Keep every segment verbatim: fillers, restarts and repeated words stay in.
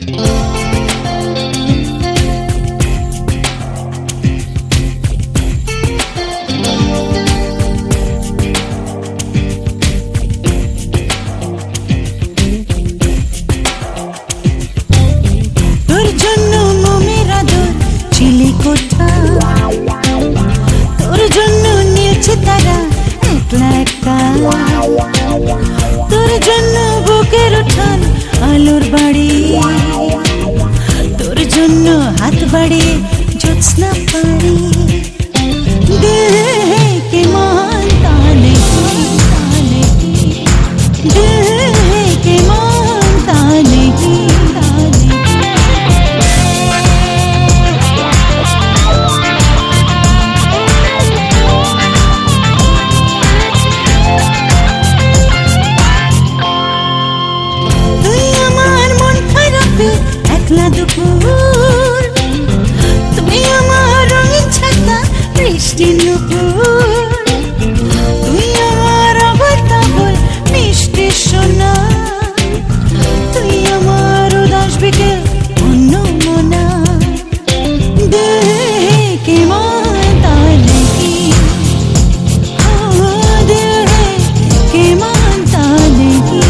তোর জন্য নিয়েছে তারা একলা একা, তোর জন্য বুকের উঠান আলোর বাড়ি, তোর জন্য হাত বাড়িয়ে জ্যোৎস্না পারি। দিল है कि मानता नहीं, दिल है कि मानता नहीं। একলা দুপুর তুমি আমার রঙিন ছাতা বৃষ্টি নুপুর, তুই আমার আবল তাবল মিষ্টি সোনা, তুই আমার উদাস বিকেল অন্য মনা। দিল है कि मानता नहीं, दिल है कि मानता नहीं।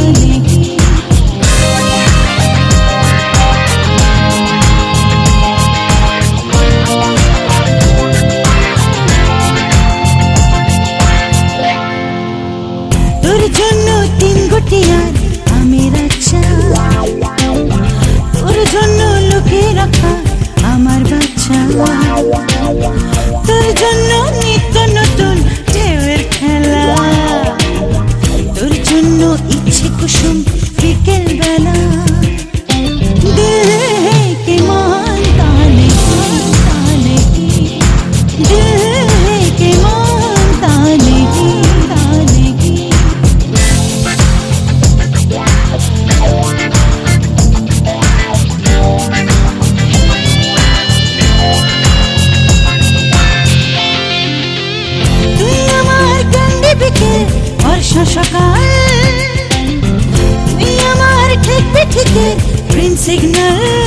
তোর জন্য তিন গুটিয়ার আমের আচার, তোর জন্য লুকিয়ে রাখা আমার বাচ্চা, তোর জন্য নিত্য নতুন ঢেউয়ের খেলা, তোর জন্য ইচ্ছে কুসুম বিকেল বেলা। দিল है कि मानता नहीं, दिल है कि मानता नहीं। বর্ষা সকাল তুই আমার ঠিক পিঠিতে গ্রিন সিগন্যাল,